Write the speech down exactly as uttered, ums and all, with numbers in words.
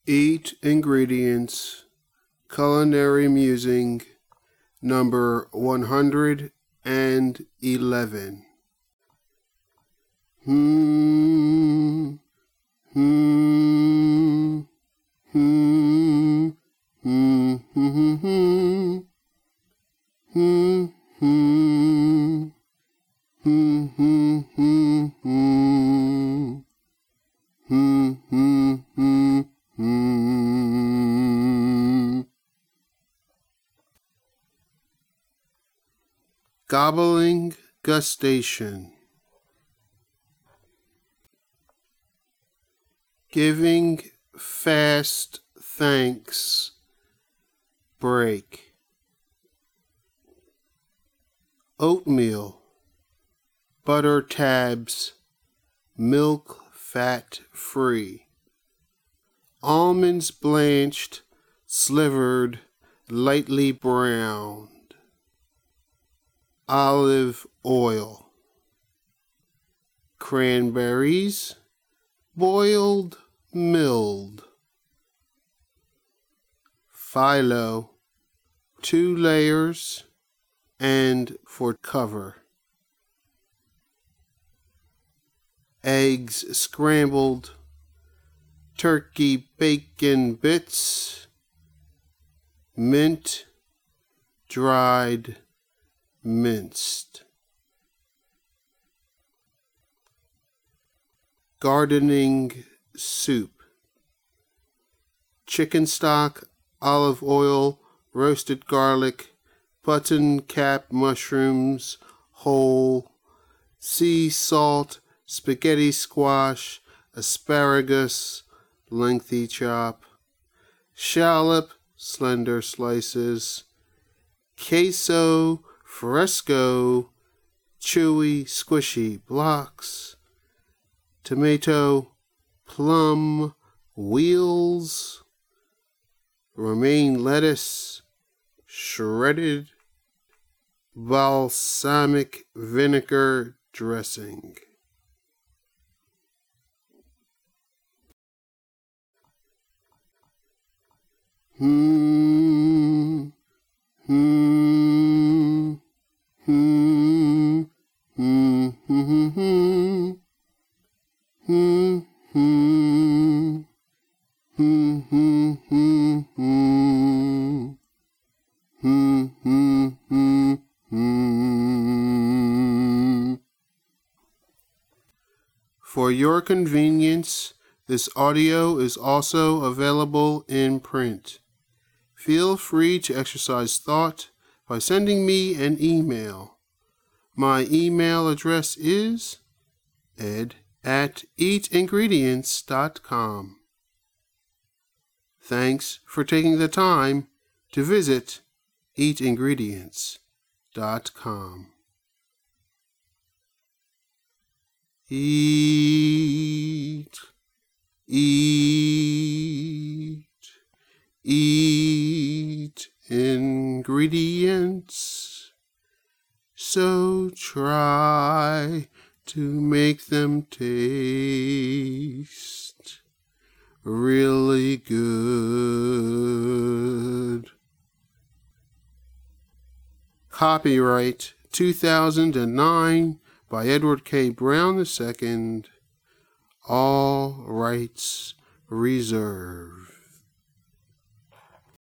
Eat Ingredients Culinary Musing number one hundred eleven. Hmm, hmm, hmm, hmm, hmm, hmm, hmm, hmm, hmm, hmm, hmm, hmm, hmm, hmm, hmm, hmm. Gobbling gustation. Giving fast thanks break. Oatmeal, butter tabs, milk fat free. Almonds blanched, slivered, lightly browned. Olive oil. Cranberries, boiled, milled. Phyllo, two layers and for cover. Eggs scrambled, turkey bacon bits, mint, dried, minced. Gardening soup. Chicken stock, olive oil, roasted garlic, button cap mushrooms, whole, sea salt, spaghetti squash, asparagus, lengthy chop, shallot, slender slices, queso fresco, chewy, squishy blocks, tomato, plum, wheels, romaine lettuce, shredded, balsamic vinegar dressing. Hmm, hmm, hmm, hmm, hmm, hmm, hmm, hmm, hmm, hmm, hmm, hmm, hmm, hmm, hmm, hmm. For your convenience, this audio is also available in print. Feel free to exercise thought by sending me an email. My email address is ed at eat ingredients dot com. Thanks for taking the time to visit eat ingredients dot com. Eat, eat, eat ingredients, so try to make them taste really good. Copyright two thousand nine by Edward K. Brown the Second. All rights reserved.